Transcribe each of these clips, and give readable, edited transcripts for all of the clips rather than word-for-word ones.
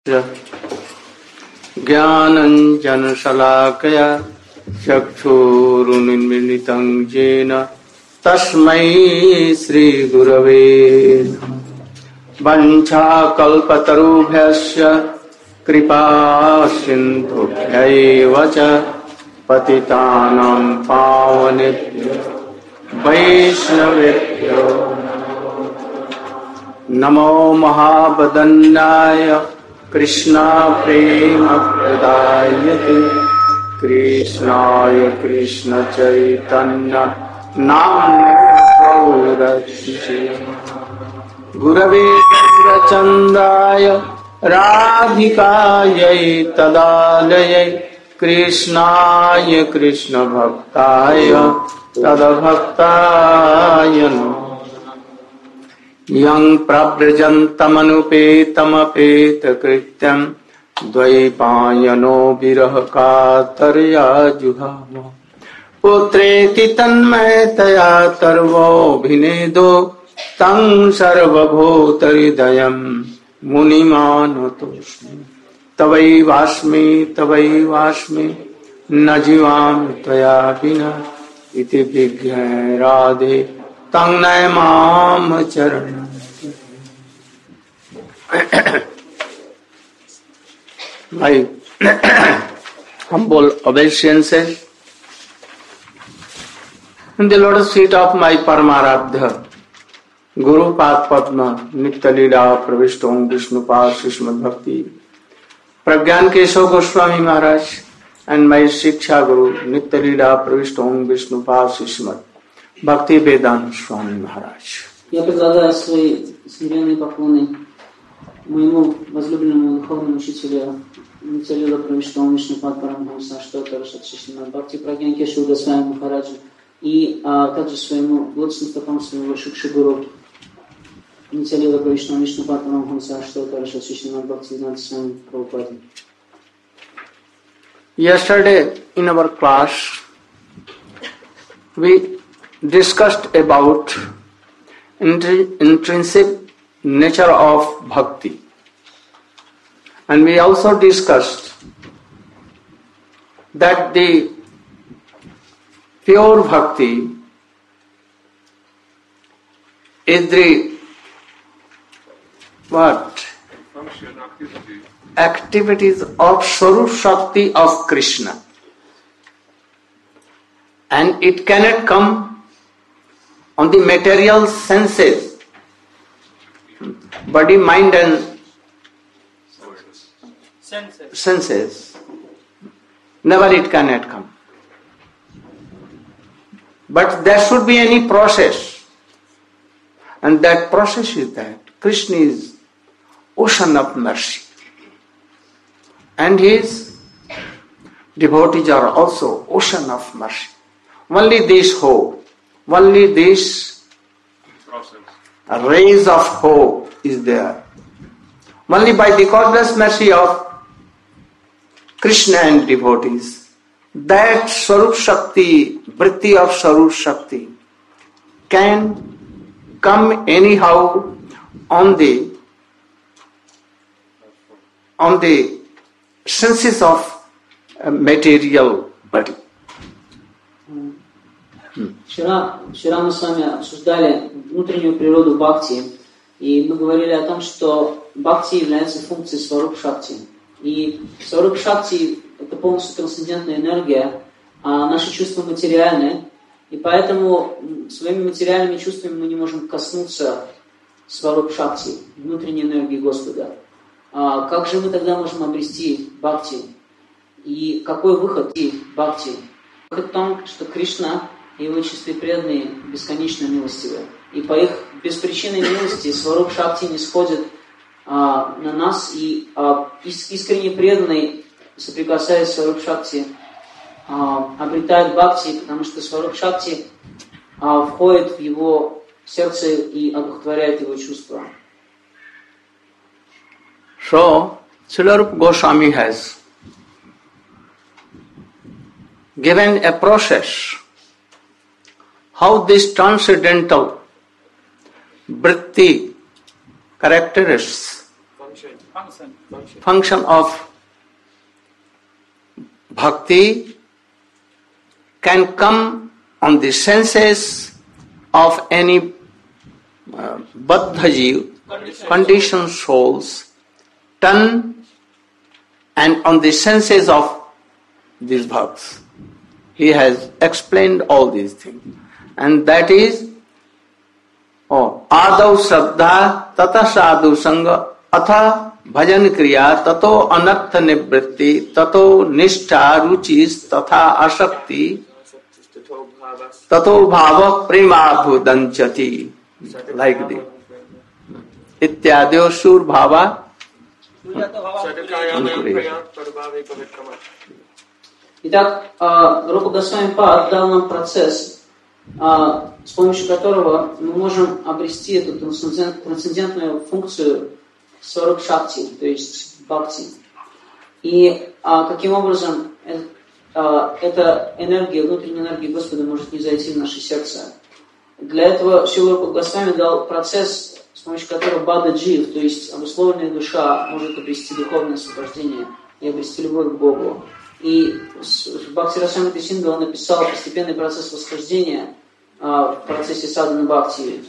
ज्ञानञ्जनशलाकया चक्षुरुन्मीलितं येन तस्मै श्रीगुरवे नमः। वञ्चाकल्पतरुभ्यश्च कृपासिन्धुभ्यैव च पतितानां पावनेभ्यो वैष्णवेभ्यो नमो महावदन्याय कृष्णा प्रेम प्रदायते कृष्णाय कृष्ण चैतन्य नाम्ने गौरक्षिते गुरवे गौरचन्द्राय राधिकायै तदालयै कृष्णाय कृष्ण भक्ताय तद्भक्ताय नमः। यं प्रव्रजन्तमनुपेतमपेतकृत्यं द्वैपायनो विरह कातर्या जुहाव पुत्रेति तन्मयतया तर्वोऽभिनेदो तं सर्वभूतहृदयं मुनिमानतोऽस्मि। तवैवास्मि न जीवामि त्वया विना इति विज्ञाय राधे तं नयमाम चरणं। My humble obeisances in the lotus feet of my Paramaradha Guru Pad Padma Nitya Leela Pravishtom Vishnupad Srimad Bhakti Pragyan Keshav Goswami Maharaj and my Shiksha Guru Nitya Leela Pravishtom Vishnupad Srimad Bhakti Vedanta Swami Maharaj. Я предлагаю свои смиренные поклоны моему возлюбленному духовному учителю Нитья Лила Правиштхам Вишнупад Парамахамса Аштотара Шримад Бхакти Прагьян Кешава Госвами Махараджу и также своему лотосным стопам своего Шикши-гуру Нитья Лила Правиштхам Вишнупад Парамахамса Аштотара Шримад Бхакти Веданта Свами Прабхупаде. Yesterday in our class we discussed about intrinsic nature of bhakti, and we also discussed that the pure bhakti is the activities of Swarup Shakti of Krishna, and it cannot come on the material senses, body, mind and senses. Never it cannot come. But there should be any process, and that process is that Krishna is ocean of mercy, and his devotees are also ocean of mercy. Only this hope, only this rays of hope is there. Only by the causeless mercy of Krishna and devotees, that Swarup Shakti, Vritti of Swarup Shakti, can come anyhow on the senses of material body. Вчера мы с вами обсуждали внутреннюю природу бхакти, и мы говорили о том, что бхакти является функцией Сваруп Шакти. И Сваруп Шакти – это полностью трансцендентная энергия, а наши чувства материальны, и поэтому своими материальными чувствами мы не можем коснуться Сваруп Шакти, внутренней энергии Господа. А как же мы тогда можем обрести бхакти? И какой выход бхакти? Выход в том, что Кришна и его чистые преданные бесконечно милостивы. И по их беспричинной милости Сваруп Шакти не сходит на нас, и искренне преданный, соприкасаясь с Сваруп Шакти, обретает бхакти, потому что Сваруп Шакти входит в его сердце и одухотворяет его чувства. So, Srila Rupa Goswami has given a process how this transcendental vritti characteristics function of bhakti can come on the senses of any baddha jiv, conditioned souls, turn and on the senses of these bhakts. He has explained all these things. And that is Adav Shraddha Tata Sadhu Sangha Atha Bhajan Kriya Tato Anartha Nivritti Tato Nishtha Ruchis Tatha Asakti Tato Bhava Premabhudanchati. Like this. Ityadyo Sur Bhava. Итак, Рупа Госвами Пад дал нам процесс, с помощью которого мы можем обрести эту трансцендентную функцию Сваруб Шакти, то есть Бхакти. И каким образом эта энергия, внутренняя энергия Господа может не зайти в наше сердце. Для этого Шрила Рупа Госвами дал процесс, с помощью которого Бада Джив, то есть обусловленная душа, может обрести духовное освобождение и обрести любовь к Богу. И Бхакти Расамрита Синдха он написал постепенный процесс восхождения в процессе садханы бхакти.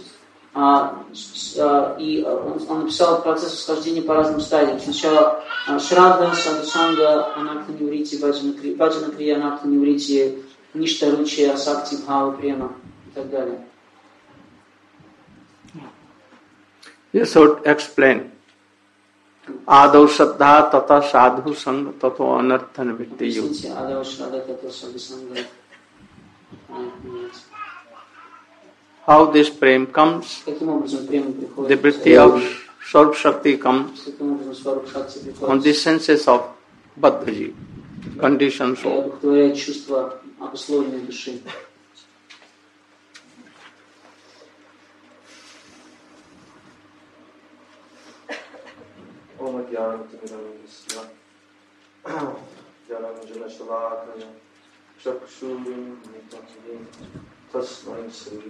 И он написал процесс восхождения по разным стадиям. Сначала Шрадха, Садхусанга, Анарта Ниврити, Баджана Крия, Анарта Ниврити, Ништа Ручи, Асакти, Бхава, Према и так далее. You should explain. Adav Shraddha Tata Sadhu Sangha Tato Anartha Nivritti. Adav Shraddha Tata Sadhu Sangha. How this prem comes, the vritti of Swarup Shakti comes on the senses of Baddhaji, conditioned soul. Om Jnanatimirandasya Jalanjana Shalakaya Chakshurim Nityatim Tasmai Sri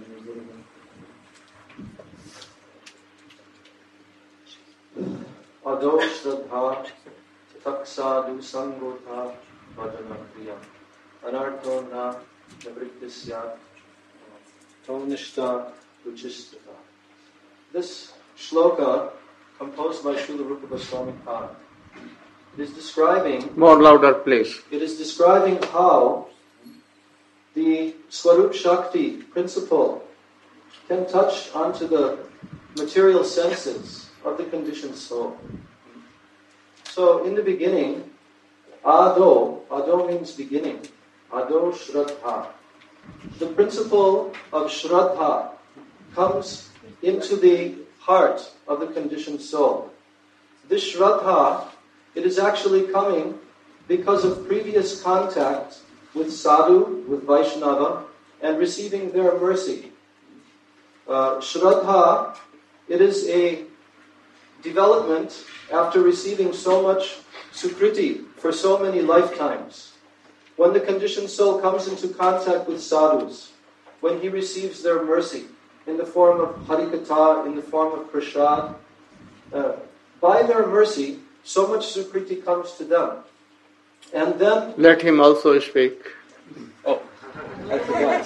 Ado Shraddha Taksadu Sangotha Bhajana Kriya Anartho Na Navrittisya Tonishta Ruchistata. This shloka, composed by Srila Rupa Goswami Pad, is describing... More louder, please. It is describing how the Swarup Shakti principle can touch onto the material senses of the conditioned soul. So, in the beginning, Ado means beginning. Ado Shraddha. The principle of Shraddha comes into the heart of the conditioned soul. This Shraddha, it is actually coming because of previous contact with Sadhu, with Vaishnava, and receiving their mercy. Shraddha, it is a development after receiving so much sukriti for so many lifetimes. When the conditioned soul comes into contact with sadhus, when he receives their mercy in the form of harikatha, in the form of prasad, by their mercy, so much sukriti comes to them. And then... Let him also speak. Oh, I forgot.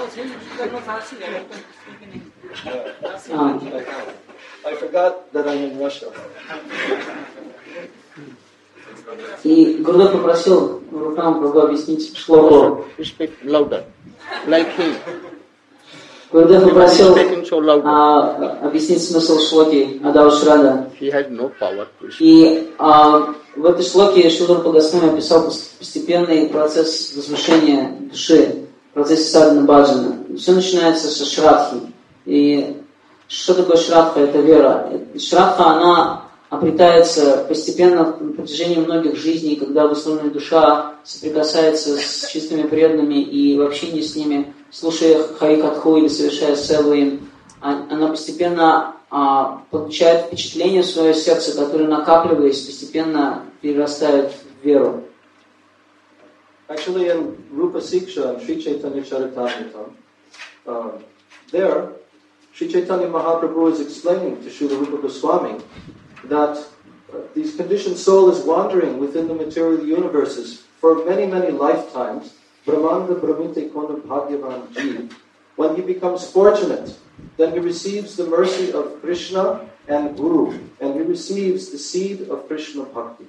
I forgot that I'm in Russia. И Гурудев попросил Рукам Прабху объяснить шлоку. Speak louder, like him. Гурудев попросил объяснить смысл шлоки Адау Шрада. He has no power to speak. И в этой шлоке Шрила Рупа Госвами описал постепенный процесс возвышения души, процесс садхана баджана. Все начинается со шрадхи. И что такое шрадха? Это вера. Шрадха, она обретается постепенно на протяжении многих жизней, когда обусловленная душа соприкасается с чистыми преданными и в общении с ними, слушая харикатху или совершая севу им, она постепенно получает впечатление в свое сердце, которое, накапливаясь, постепенно перерастает в веру. Actually, in Rupa Siksha and Sri Chaitanya Charitamrita, there, Sri Chaitanya Mahaprabhu is explaining to Srila Rupa Goswami that these conditioned soul is wandering within the material universes for many, many lifetimes, Brahmanda Brahmite Kona Bhagyavan Jeev, when he becomes fortunate, then he receives the mercy of Krishna and Guru, and he receives the seed of Krishna Bhakti.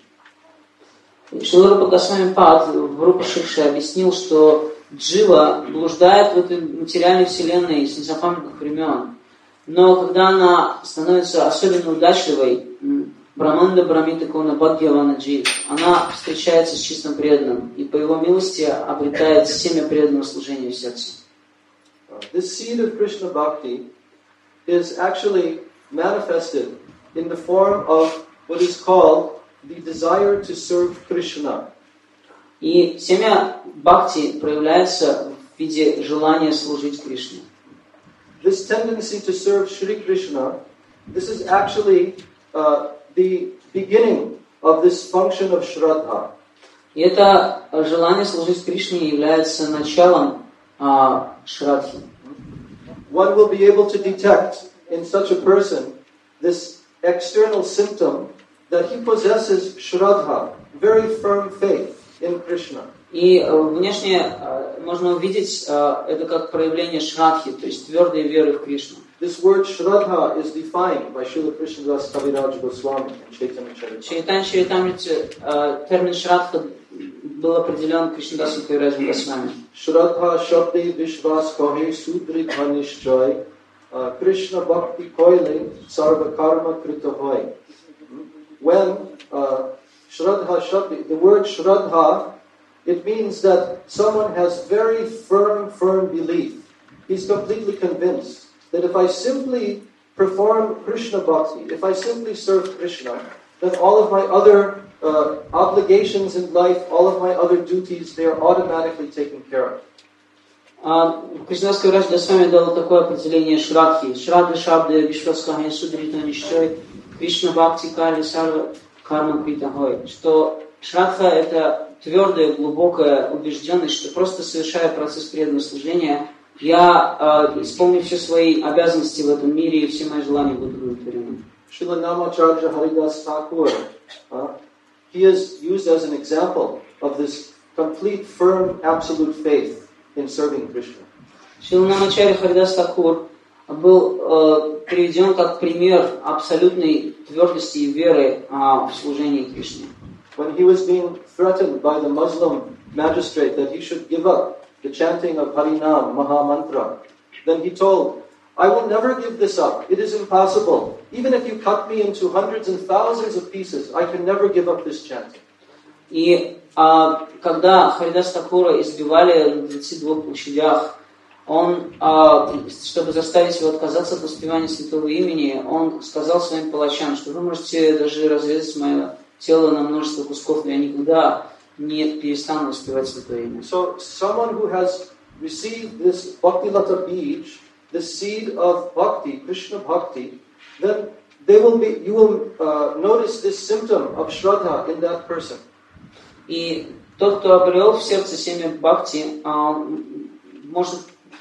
Шрила Рупа Госвами Пад в Рупа Шикше объяснил, что Джива блуждает в этой материальной вселенной с незапамятных времен. Но когда она становится особенно удачливой, Браманда Брамита Кона Бхагьявана Джив, она встречается с чистым преданным и по его милости обретает семя преданного служения в сердце. This seed of Krishna Bhakti is actually manifested in the form of what is called the desire to serve Krishna. И семя Бхакти проявляется в виде желания служить Кришне. This tendency to serve Shri Krishna, this is actually the beginning of this function of Shraddha. И это желание служить Кришне является началом Шрадхи. One will be able to detect in such a person this external symptom that he possesses Shraddha, very firm faith in Krishna. И внешне можно увидеть это как проявление Шрадхи, то есть твердой веры в Кришну. This word Shraddha is defined by Srila Krishnadas Kaviraj Goswami in Chaitanya Charitamrita. Чайтанья Чаритамрите термин Шрадха был определен Кришнадасом Кавираджем Госвами. Shraddha Shabde Vishvas Kahe Sudri Dhanishjay Krishna Bhakti Koile Sarva Karma Krita Hoy. When Shraddha Shabde, the word Shraddha, it means that someone has very firm belief. He's completely convinced that if I simply perform Krishna Bhakti, if I simply serve Krishna, then all of my other obligations in life, all of my other duties, they are automatically taken care of. Кришнадас Кавирадж Госвами дал такое определение Шрадхи. Шрадха Шабды Вишваскахи Судрита Нишчой Кришна Бхакти Кали Сарва Карма Крита Хой. Что Шрадха — это твердая, глубокая убежденность, что просто совершая процесс преданного служения, я исполню все свои обязанности в этом мире, и все мои желания будут удовлетворены. Srila Namacharya Haridas Thakur, he is used as an example of this complete, firm, absolute faith in serving Krishna. Шрила Намачарья Харидас Такур был приведен как пример абсолютной твердости и веры в служении Кришне. When he was being threatened by the Muslim magistrate that he should give up the chanting of Harinam, Maha Mantra, then he told, I will never give this up. It is impossible. Even if you cut me into hundreds and thousands of pieces, I can never give up this chanting. И когда Харидас Такура избивали на 22 площадях, он, чтобы заставить его отказаться от воспевания святого имени, он сказал своим палачам, что вы можете даже разрезать мое тело на множество кусков, но я никогда не перестану воспевать святое имя. So someone who has received this Bhakti Lata Bij, the seed of Bhakti, Krishna Bhakti, then you will notice this symptom of Shraddha in that person. И тот, кто обрел в сердце семя Бхакти, может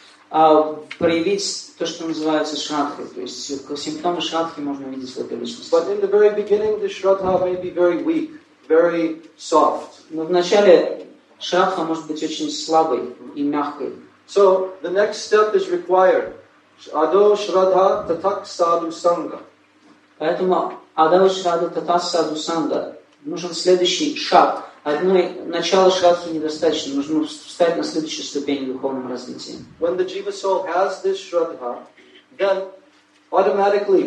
проявить то, что называется Шрадхой. То есть симптомы Шрадхи можно видеть в этой личности. But in the very beginning, the Shraddha may be very weak, very soft. Но вначале Шрадха может быть очень слабой и мягкой. So the next step is required. Ado Shraddha Tatak Sadhu Sangha. Поэтому Адава Шрадха Татак Саду Санга нужен следующий шаг. Начало Шрадхи недостаточно, нужно встать на следующую ступень в духовном развитии. When the Jiva soul has this Shraddha, then automatically,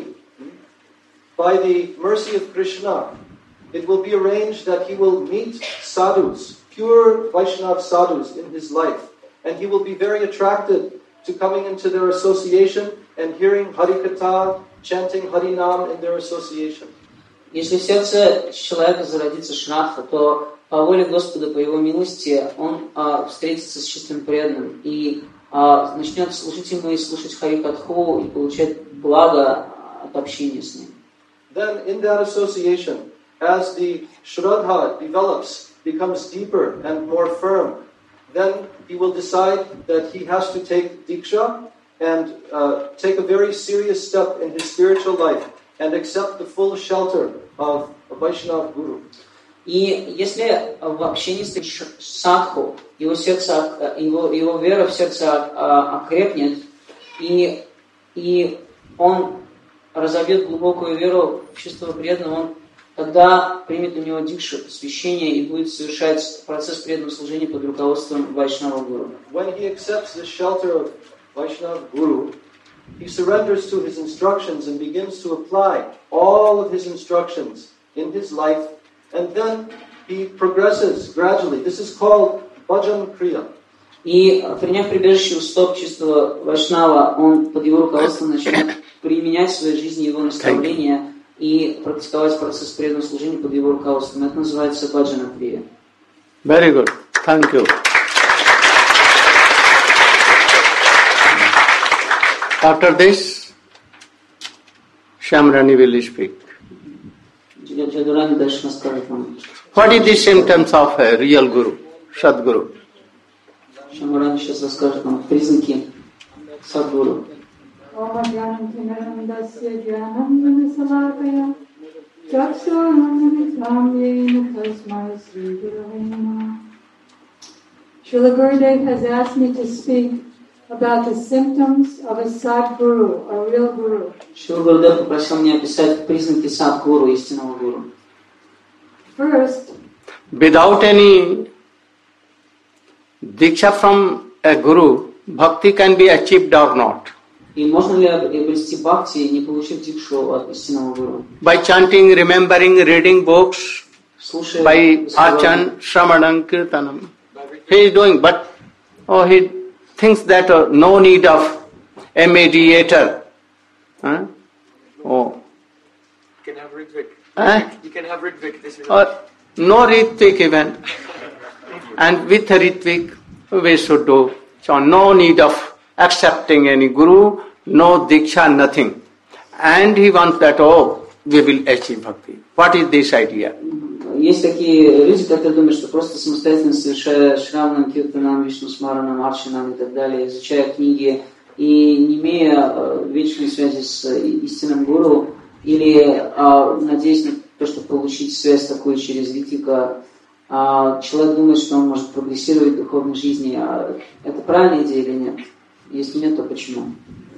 by the mercy of Krishna, it will be arranged that he will meet sadhus, pure Vaishnava sadhus in his life, and he will be very attracted to coming into their association and hearing Harikatha, chanting Harinam in their association. Если в сердце человека зародится Шрадха, то по воле Господа, по Его милости, он встретится с чистым преданным и начнет служить ему и слушать Харикатху и получать благо от общения с ним. Then in that association, as the Shraddha develops, becomes deeper and more firm, then he will decide that he has to take Diksha and take a very serious step in his spiritual life and accept the full shelter of a Vaishnava Guru. И если в общении с садху его сердце, его вера в сердце окрепнет, и он разовьет глубокую веру в чувство преданного, он тогда примет у него дикшу, посвящение, и будет совершать процесс преданного служения под руководством Вайшнава Гуру. When he accepts the shelter of Vaishnava Guru, he surrenders to his instructions and begins to apply all of his instructions in his life, and then he progresses gradually. This is called bhajan kriya. И, приняв прибежище у стоп чистого Вайшнава, он под его руководством начинает применять в своей жизни его наставления и практиковать процесс преданного служения под его руководством. Это называется баджана крия. Very good. Thank you. After this, Shamrani will speak. What is the symptoms of a real guru, Sadguru? Shamrani сейчас расскажет нам признаки Садгуру. Srila Gurudev has asked me to speak about the symptoms of a Sadguru, a real Guru. Шрила Гурудев попросил меня описать признаки Садгуру, истинного гуру. First, without any diksha from a guru, bhakti can be achieved or not. И можно ли обрести бхакти, не получив дикшу от истинного гуру? By chanting, remembering, reading books, Слушая by achan, shravanam, kirtanam. He is doing, but he thinks that no need of a mediator. You can have Ritvik. You can have Ritvik. This is No Ritvik even. And with Ritvik, we should do. So no need of accepting any guru, no diksha, nothing. And he wants that, we will achieve bhakti. What is this idea? Есть такие люди, которые думают, что просто самостоятельно совершая шраванам, киртанам, вишнусмаранам, арчанам и так далее, изучая книги и не имея вечной связи с истинным гуру, или надеясь на то, чтобы получить связь такую через Ритвика, человек думает, что он может прогрессировать в духовной жизни. Это правильная идея или нет? Если нет, то почему?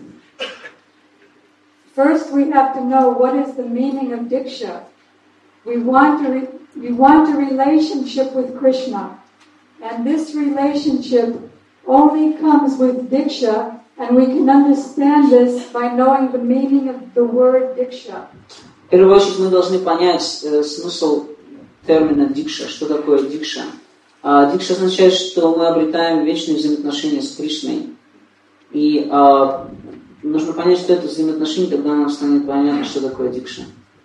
first we have to know what is the meaning of Diksha. We want a relationship with Krishna. And this relationship only comes with Diksha, and we can understand this by knowing the meaning of the word Diksha. В первую очередь мы должны понять смысл термина дикша. Что такое дикша? Дикша означает, что мы обретаем вечные взаимоотношения с Кришной. И нужно понять, что это взаимоотношения, тогда нам станет понятно, что такое дикша.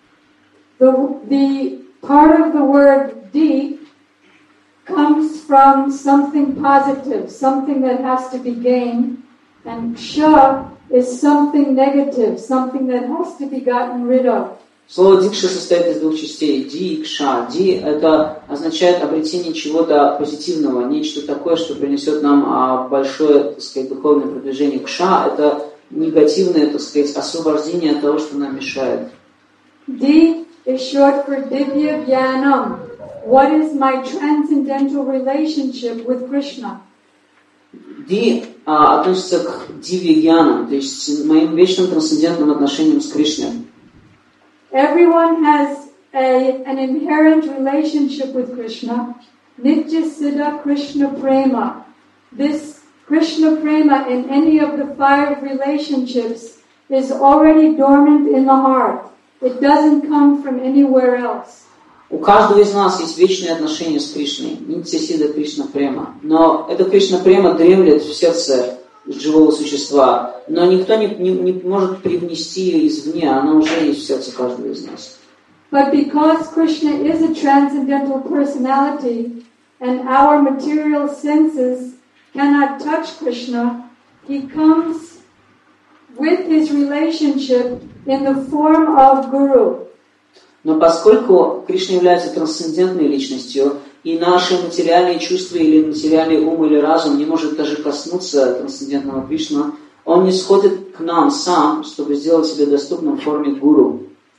The part of the word di comes from something positive, something that has to be gained, and ksha is something negative, something that has to be gotten rid of. Слово дикша состоит из двух частей. Ди и кша. Ди – это означает обретение чего-то позитивного, нечто такое, что принесет нам большое, так сказать, духовное продвижение. Кша – это негативное, так сказать, освобождение от того, что нам мешает. Di is short for Divya Vyanam. What is my transcendental relationship with Krishna? Ди относится к дивья-гьянам, то есть моим вечным трансцендентным отношениям с Кришной. Everyone has an inherent relationship with Krishna. Nitya Siddha Krishna Prema. This Krishna Prema in any of the 5 relationships is already dormant in the heart. It doesn't come from anywhere else. У каждого из нас есть вечные отношения с Кришной. Нитья Сидха Кришна Према. Но эта Кришна Према дремлет в сердце живого существа. Но никто не может привнести ее извне. Она уже есть в сердце каждого из нас. But because Krishna is a transcendental personality and our material senses cannot touch Krishna, he comes with his relationship in the form of Guru. Но поскольку Кришна является трансцендентной личностью, и наши материальные чувства или материальный ум или разум не может даже коснуться трансцендентного Кришны, он не сходит к нам сам, чтобы сделать себя доступным в форме гуру.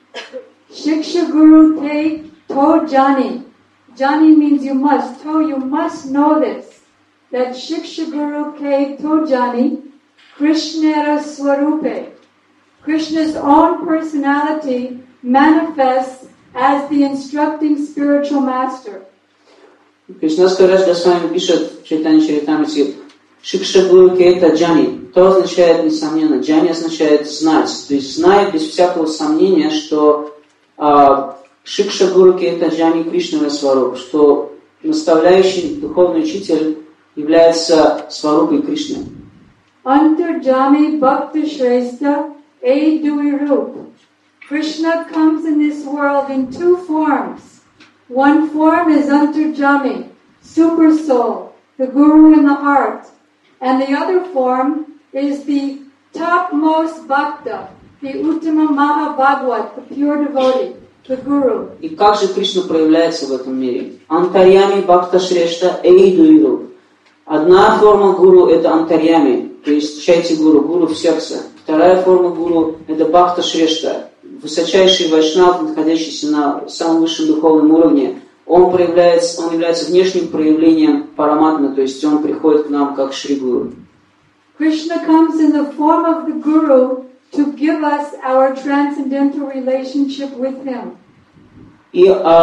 Shiksha Guru Te To Jani. Jani means you must. To, you must know this. That Shiksha Guru Ke To Jani, Krishnara Swarupe. Krishna's own personality manifests as the instructing spiritual master. Кришнадская Радж Госвами пишет в Чайтанья Чаритамрите: Шикша Гуру Кейта Джани. То означает, несомненно, Джани означает знать. То есть знает без всякого сомнения, что Шикша Гуру Кейта Джани Кришна Сваруб, что наставляющий духовный учитель является Сварупой Кришны. Antarjami Bhakta Shrestha A Duirup. Krishna comes in this world in two forms. One form is Antarjami, super soul, the Guru in the heart. And the other form is the topmost Bhakta, the Uttama Mahabhagwat, the pure devotee, the Guru. И как же Кришна проявляется в этом мире? Антарьями Бхакта Шрешта Эйдуиру. Одна форма Гуру — это Антарьями, то есть Чайти Гуру, Гуру в сердце. Вторая форма Гуру — это Бхакта Шрешта, высочайший вайшнав, находящийся на самом высшем духовном уровне. Он является внешним проявлением параматмы, то есть он приходит к нам как Шри Гуру. Krishna comes in the form of the Guru to give us our transcendental relationship with him. И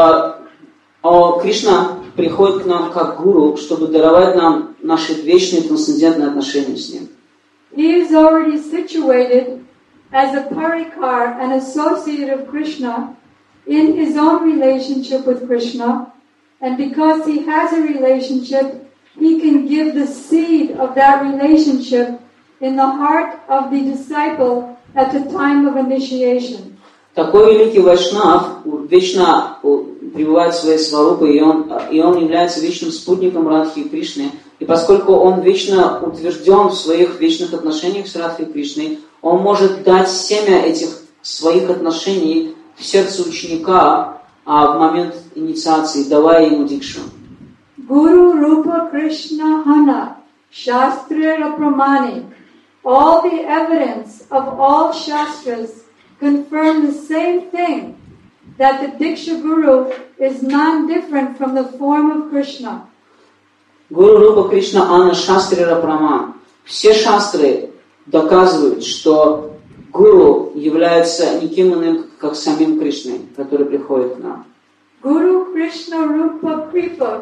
Кришна приходит к нам как Гуру, чтобы даровать нам наши вечные трансцендентные отношения с ним. He is already situated as a parikar, an associate of Krishna, in his own relationship with Krishna, and because he has a relationship, he can give the seed of that relationship in the heart of the disciple at the time of initiation. Такой великий вайшнав вечно пребывает в своей сварупе, и он является вечным спутником Радхи и Кришны. И поскольку он вечно утвержден в своих вечных отношениях с Радхой и Кришной, он может дать семя этих своих отношений в сердце ученика в момент инициации, давая ему дикшу. Guru Rupa Krishna Hana Shastra Pramani. All the evidence of all Shastras confirm the same thing, that the Diksha Guru is non-different from the form of Krishna. Гуру Рупа Кришна Ана Шастри Рапраман. Все шастры доказывают, что Гуру является никем иным, как самим Кришной, который приходит к нам. Guru Krishna Rupa Kripa.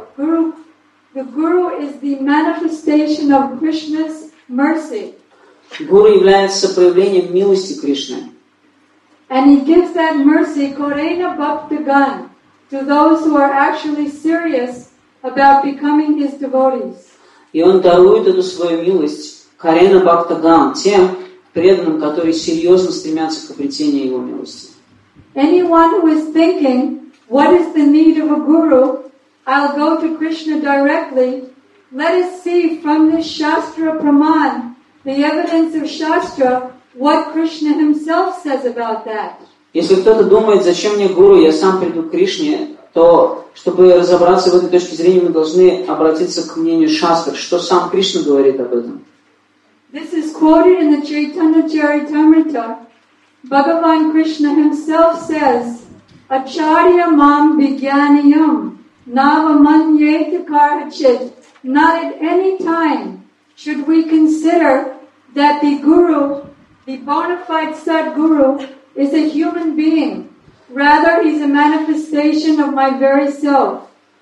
The Guru is the manifestation of Krishna's mercy. Гуру является проявлением милости Кришны. And he gives that mercy, Korena Bhaktagan, to those who are actually serious about becoming his devotees. И он дарует эту свою милость Карена Бхактагам, тем преданным, которые серьезно стремятся к обретению его милости. Anyone who is thinking, what is the need of a guru? I'll go to Krishna directly. Let us see from this Shastra Praman, the evidence of Shastra, what Krishna himself says about that. Если кто-то думает, зачем мне гуру, я сам приду к Кришне, то, чтобы разобраться в этой точке зрения, мы должны обратиться к мнению Шастр, что сам Кришна говорит об этом. This is quoted in the Chaitanya Charitamrita. Bhagavan Krishna himself says, Acharya mam vigyaniyam navamanyeta karachit. Not at any time should we consider that the Guru, the bona fide Sadguru, is a human being. Rather, he's a manifestation of my very self.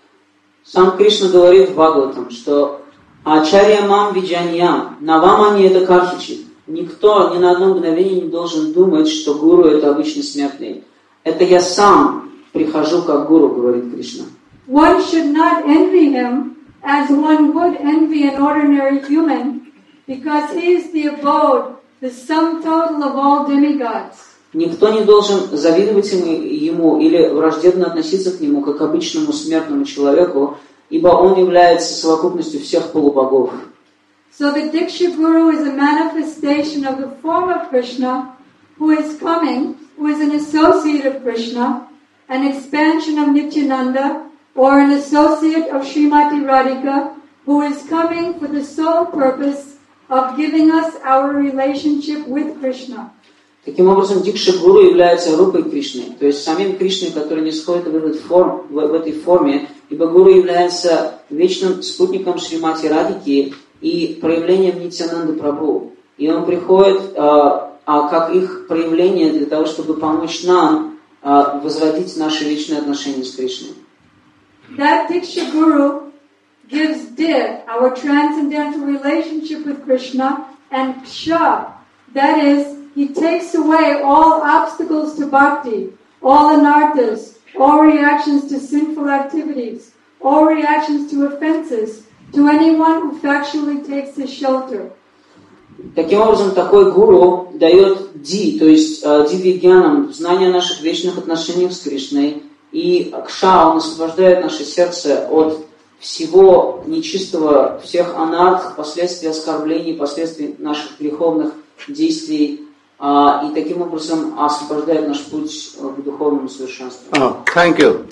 Сам Кришна говорит в Бхагаватам, что Ачарья мам виджаньям, навамани это кархичи. Никто ни на одно мгновение не должен думать, что гуру это обычный смертный. Это я сам прихожу как гуру, говорит Кришна. One should not envy him as one would envy an ordinary human, because he is the abode, the sum total of all demigods. Никто не должен завидовать ему или враждебно относиться к нему, как к обычному смертному человеку, ибо он является совокупностью всех полубогов. So the Diksha Guru is a manifestation of the form of Krishna, who is coming, who is an associate of Krishna, an expansion of Nityananda, or an associate of Srimati Radhika, who is coming for the sole purpose of giving us our relationship with Krishna. Таким образом, Дикша-гуру является рупой Кришны, то есть самим Кришной, который не сходит в этой форме, ибо гуру является вечным спутником Шримати Радхики и проявлением Нитьянанды Прабху. И он приходит как их проявление для того, чтобы помочь нам возводить наши вечные отношения с Кришной. That Diksha Guru gives Dik, our transcendental relationship with Krishna, and Ksha, that is, he takes away all obstacles to bhakti, all anarthas, all reactions to sinful activities, all reactions to offenses, to anyone who factually takes his shelter. Таким образом, такой гуру дает ди, то есть ди-вигьянам, знание о наших вечных отношениях с Кришной, и кша, он освобождает наше сердце от всего нечистого, всех анарх, последствий оскорблений, последствий наших греховных действий, и таким образом освобождает наш путь к духовному совершенству. Thank you.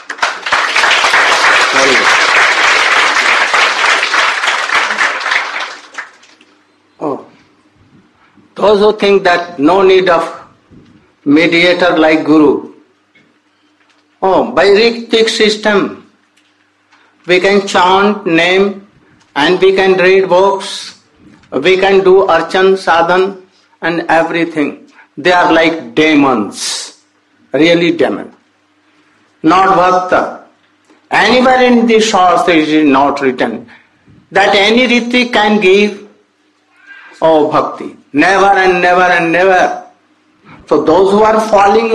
Those who think that no need of mediator like Guru, by Ritik system, we can chant name and we can read books, we can do archan, sadhan and everything. They are like demons, really demon, not bhakta. Anywhere in the Shastra it is not written that any Ritik can give bhakti. Never and never and never. So those who are following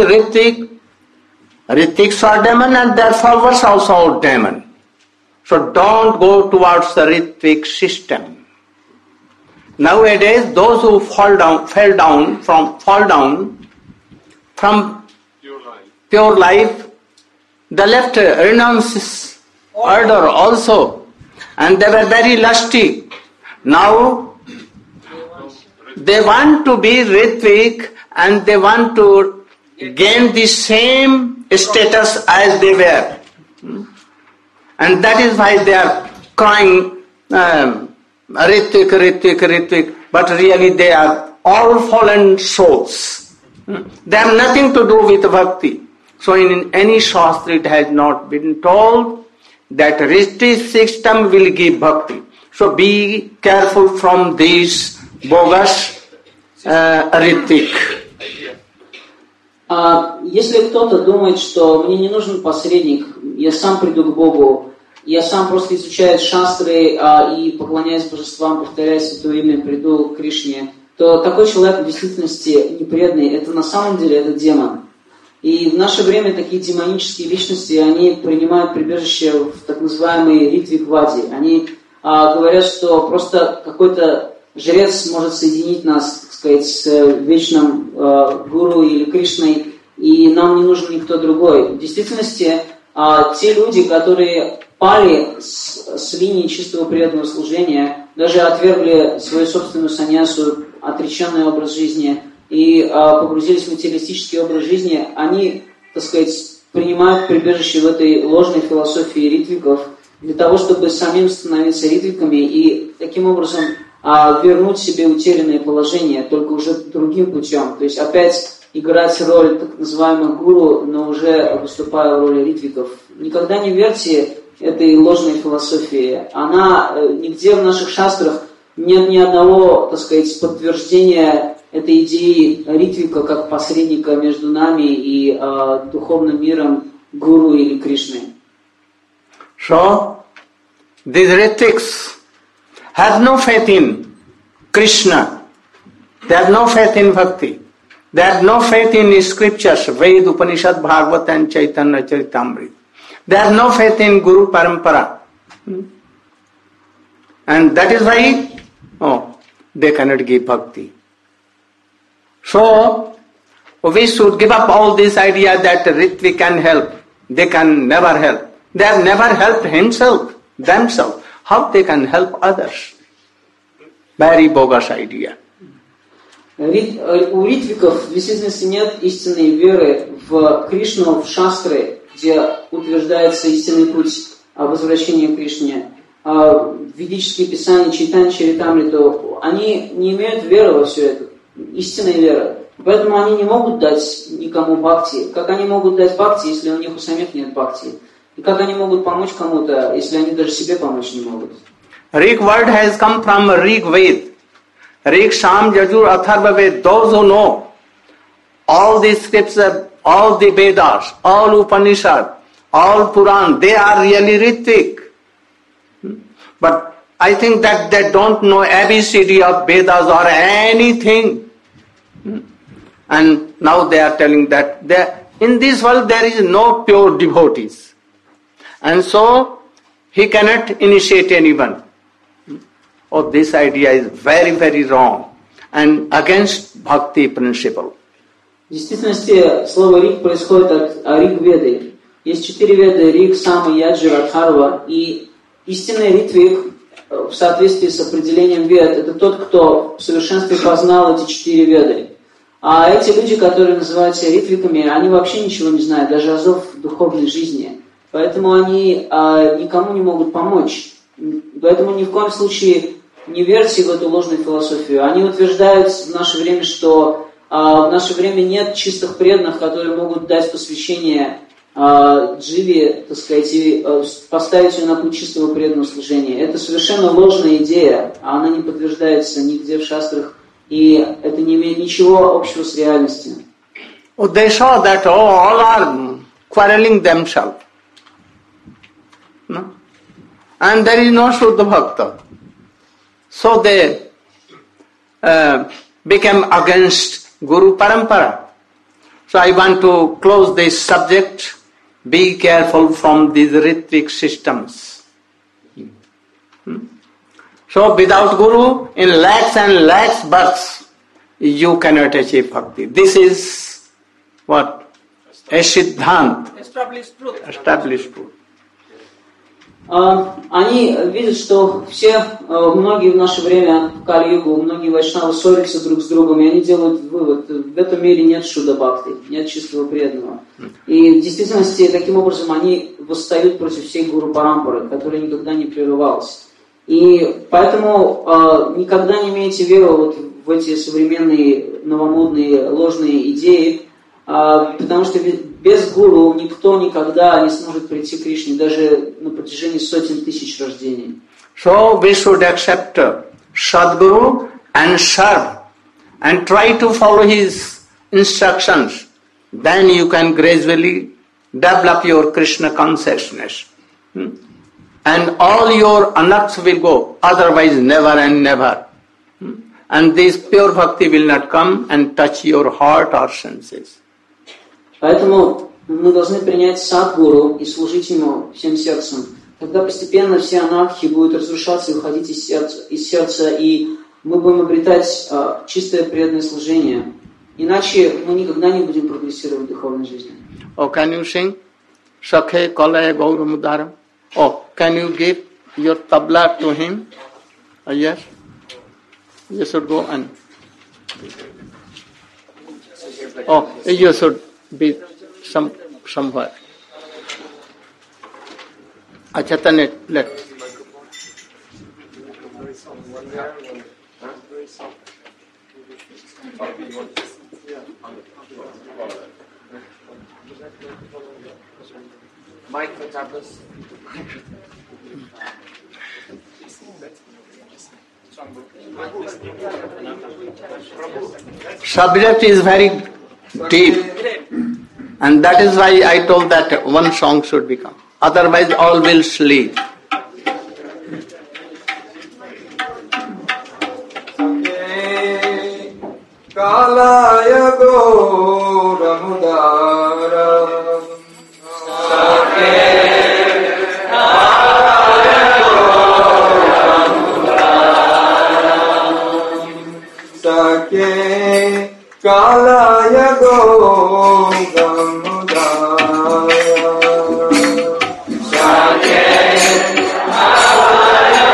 Ritiks are demon and their followers also are demon. So don't go towards the Ritik system. Nowadays, those who fall down from pure life, the left renounces order also, and they were very lusty. Now they want to be Ritvik and they want to gain the same status as they were. And that is why they are crying Ritvik, Ritvik, Ritvik. But really they are all fallen souls. They have nothing to do with bhakti. So in any Shastra it has not been told that Ritik system will give bhakti. So be careful from these bogus Ritik. Если кто-то думает, что мне не нужен посредник, я сам приду к Богу, я сам просто изучаю шастры и поклоняюсь божествам, повторяю святое имя, приду к Кришне, то такой человек в действительности непреданный, это на самом деле это демон. И в наше время такие демонические личности, они принимают прибежище в так называемые ритвик-вади. Они говорят, что просто какой-то жрец может соединить нас, так сказать, с вечным гуру или Кришной, и нам не нужен никто другой. В действительности, те люди, которые пали с линии чистого преданного служения, даже отвергли свою собственную саньясу, отреченный образ жизни, и погрузились в материалистический образ жизни, они, так сказать, принимают прибежище в этой ложной философии ритвиков для того, чтобы самим становиться ритвиками и таким образом вернуть себе утерянное положение, только уже другим путем. То есть опять играть роль так называемых гуру, но уже выступая в роли ритвиков. Никогда не верьте этой ложной философии. Она нигде в наших шастрах нет ни одного, так сказать, подтверждения этой идеи ритвика как посредника между нами и духовным миром гуру или Кришной. So, these Ritiks have no faith in Krishna. They have no faith in Bhakti. They have no faith in scriptures, Ved, Upanishad, Bhagavad and Chaitanya Charitamrita. They have no faith in Guru Parampara. And that is why they cannot give Bhakti. So, we should give up all this idea that Ritvik can help. They can never help. They have never helped themselves. How they can help others? Very bogus idea. У ритвиков в действительности нет истинной веры в Кришну, в шастры, где утверждается истинный путь возвращения к Кришне. Ведические писания Чайтанья Чаритамриту, они не имеют веры во все это, истинной веры. Поэтому они не могут дать никому бхакти. Как они могут дать бхакти, если у них у самих нет бхакти? И как они могут помочь кому-то, если они даже себе помочь не могут? Rig word has come from Rig Ved. Rig, Sam, Yajur, Atharva Ved. Those who know all the scriptures, all the Vedas, all Upanishad, all Puran, they are really Ritvik. But I think that they don't know ABCD of Vedas or anything. And now they are telling that in this world there is no pure devotees. And so he cannot initiate anyone. Oh, this idea is very, very wrong and against bhakti principle. В действительности слово риг происходит от риг-веды. Есть 4 веды: риг, сама, яджур, адхарва. И истинный ритвик в соответствии с определением вед — это тот, кто в совершенстве познал эти 4 веды. А эти люди, которые называются ритвиками, они вообще ничего не знают, даже азов духовной жизни. Поэтому они никому не могут помочь. Поэтому ни в коем случае не верьте в эту ложную философию. Они утверждают в наше время, что в наше время нет чистых преданных, которые могут дать посвящение дживе, так сказать, и поставить ее на путь чистого преданного служения. Это совершенно ложная идея, а она не подтверждается нигде в шастрах, и это не имеет ничего общего с реальностью. They saw that all are quarreling themselves. No? And there is no Shuddha Bhakta. So they became against Guru Parampara. So I want to close this subject. Be careful from these Ritvik systems. So without Guru, in lakhs and lakhs births, you cannot achieve bhakti. This is what? A Siddhant. Established truth. Established truth. Они видят, что многие в наше время, в Кали-югу, многие вайшнавы ссорятся друг с другом, и они делают вывод: в этом мире нет шуда бхакти, нет чистого преданного. И в действительности, таким образом, они восстают против всей гуру парампары, которая никогда не прерывалась. И поэтому никогда не имейте веру вот в эти современные, новомодные, ложные идеи, потому что без гуру никто никогда не сможет прийти к Кришне, даже на протяжении сотен тысяч рождений. So we should accept Sadguru and serve and try to follow his instructions. Then you can gradually develop your Krishna consciousness. And all your anarths will go, otherwise never and never. And this pure bhakti will not come and touch your heart or senses. Поэтому мы должны принять садгуру и служить ему всем сердцем. Тогда постепенно все анархии будут разрушаться и уходить из сердца, и мы будем обретать чистое преданное служение. Иначе мы никогда не будем прогрессировать в духовной жизни. Oh, can you sing? Sakhe Kalaya Gauramudaram. Oh, can you give your tabla to him? Yes. You should go and... Oh, you should be somewhere. Achatane, let. Mike for tablets. Subject is very deep, and that is why I told that one song should become. Otherwise, all will sleep. Kalaya Gauramudara Sake Kalaya Gauramudara Sake Kalaya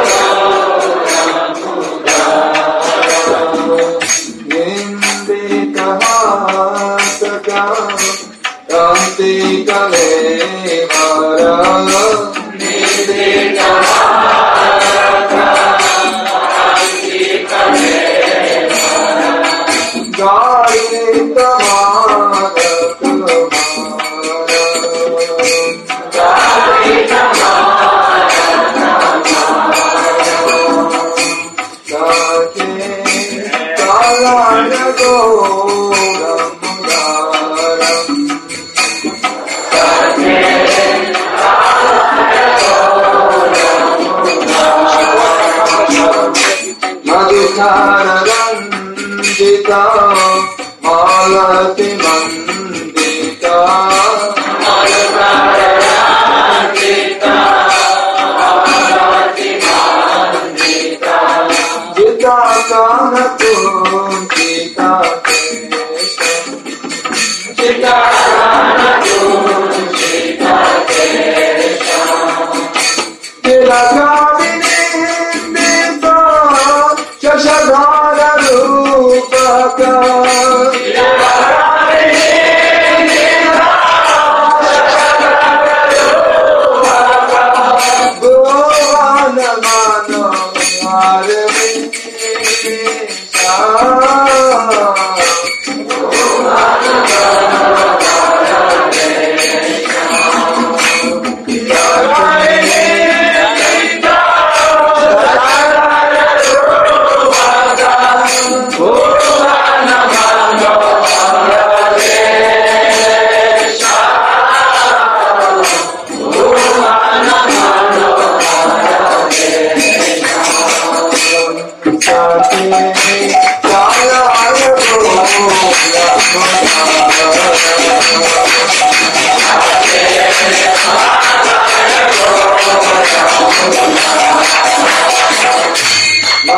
Gauramudara Indika Hataka Kanti Kalevara Indika Hataka Kanti Kalevara Gare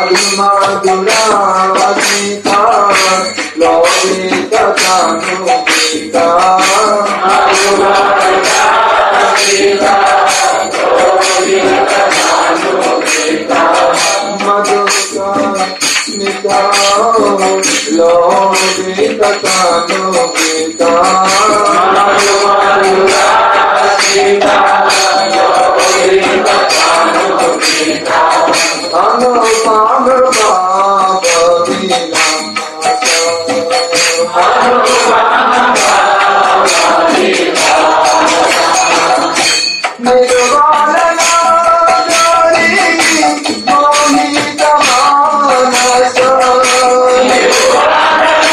Madhuradhika Lobita Tanupita Madhuradhika Lobita Tanupita Madhuradhika Lobita Tanupita Madhuradhika Lobita Tanupita Anupam Baba Vila Anupam Baba Vila Nirvana Nari Mohita Manasa Nirvana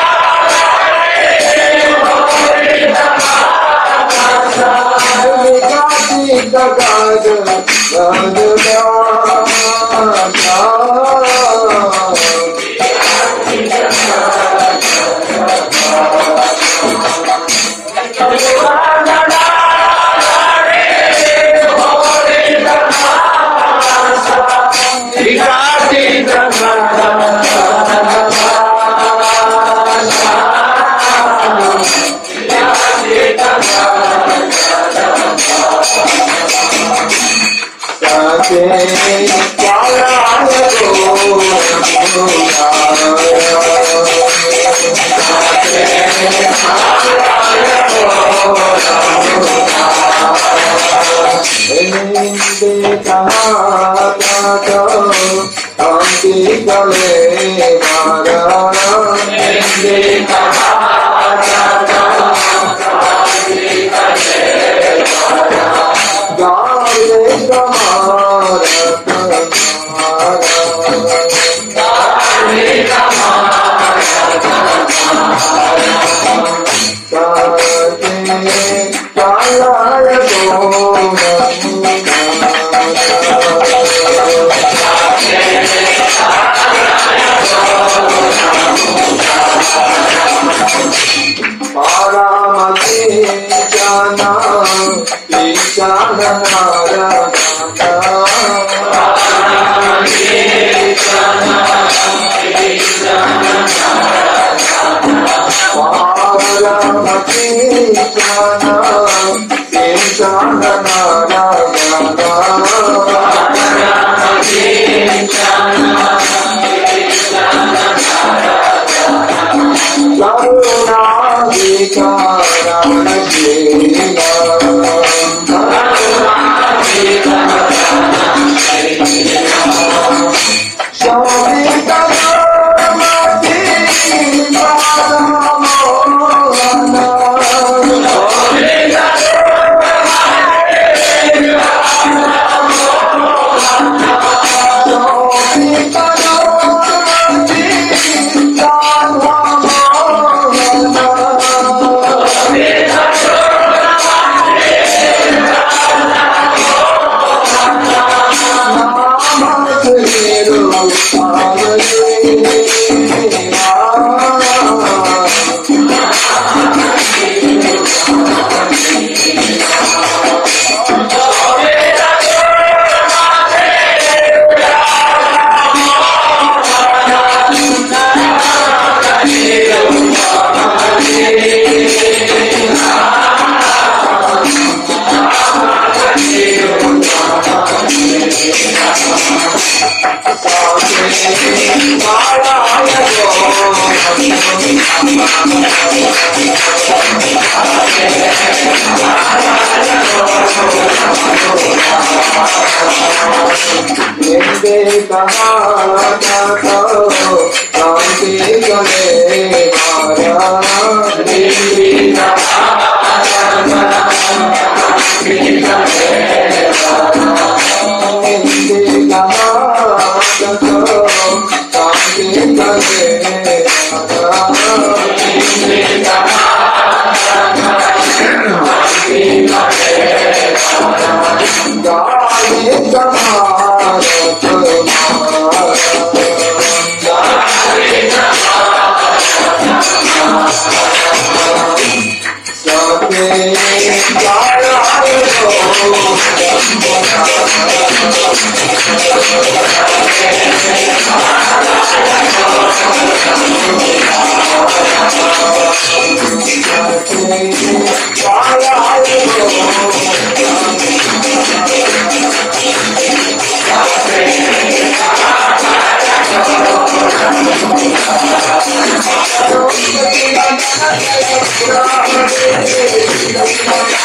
Nari Mohita Manasa Nikati Tagad Gadada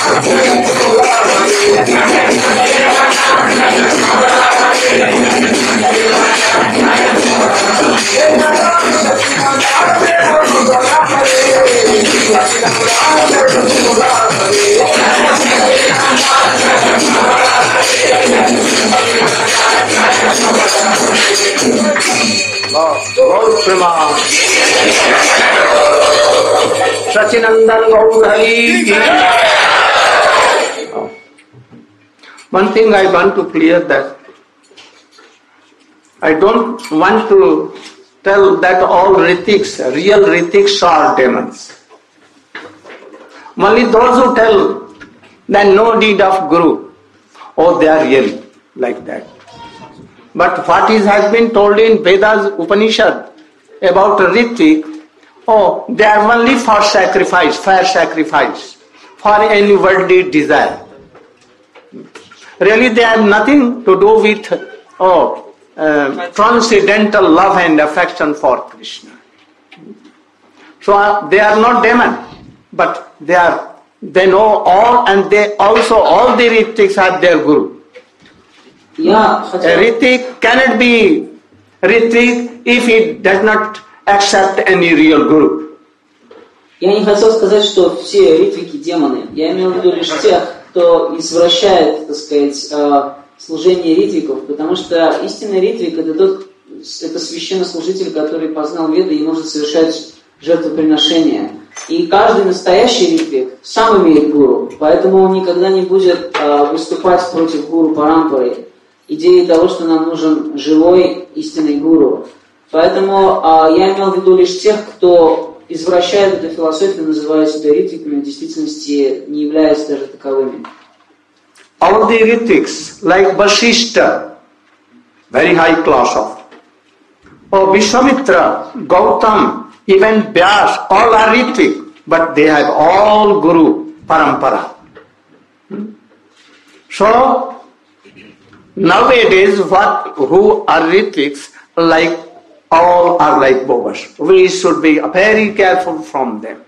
बहुत प्रमाण सचिनंदन गौर हरि की। One thing I want to clear that I don't want to tell that all Ritiks, real Ritiks are demons. Only those who tell that no need of Guru, oh, they are real like that. But what has been told in Vedas Upanishad about Ritik, oh, they are only for sacrifice, fair sacrifice, for any worldly desire. Really, they have nothing to do with transcendental love and affection for Krishna. So they are not demon, but they know all, and they also all the Ritiks have their Guru. A Ritik cannot be Ritik if he does not accept any real Guru. Я не хотел сказать, что все ритвики демоны. Я имел в виду лишь тех, кто извращает, так сказать, служение ритвиков, потому что истинный ритвик это священнослужитель, который познал Веды и может совершать жертвоприношения. И каждый настоящий ритвик сам имеет гуру, поэтому он никогда не будет выступать против гуру Парампары, идеи того, что нам нужен живой истинный гуру. Поэтому я имел в виду лишь тех, кто извращает эту философию, называя себя ритвиками, в действительности не являясь даже таковыми. All the Ritiks, like Vasishta, very high class of, or Vishwamitra, Gautam, even Vyas, all are Ritik, but they have all Guru Parampara. So, nowadays, who are Ritiks, like all are like Bogas. We should be very careful from them.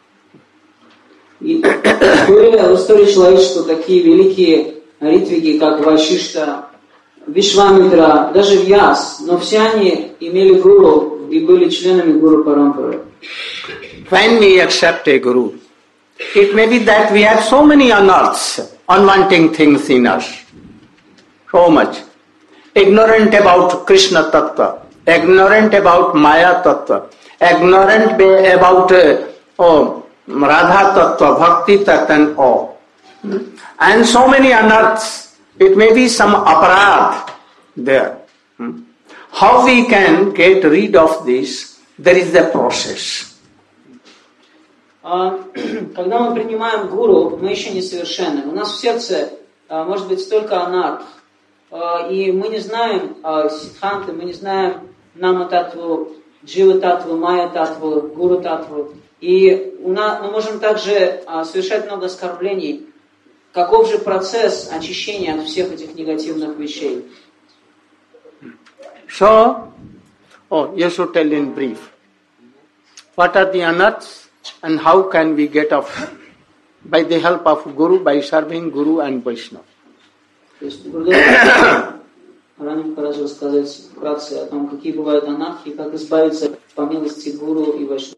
И в истории человечества такие великие ритвики, как Вашишта, Вишвамитра, даже Вьяс, но все они имели гуру и были членами гуру Парампары. When we accept a Guru, it may be that we have so many unearths, unwanting things in us, so much. Ignorant about Krishna Tattva, ignorant about Maya Tattva, ignorant about Radha Tattva, Bhakti Tattva and all. And so many unearths. It may be some aparadh there. How we can get rid of this? There is a process. Когда мы принимаем гуру, мы еще несовершенны. У нас в сердце может быть столько анарх. И мы не знаем сиддханты, мы не знаем нама-татву, джива-татву, майя-татву, гуру-татву. И мы можем также совершать много оскорблений. Каков же процесс очищения от всех этих негативных вещей? So, you should tell in brief. What are the anarths and how can we get off? By the help of Guru, by serving Guru and Vaishnava. То есть, ранее пора рассказать вкратце о том, какие бывают анархии, как избавиться по милости Гуру и Вайшнава.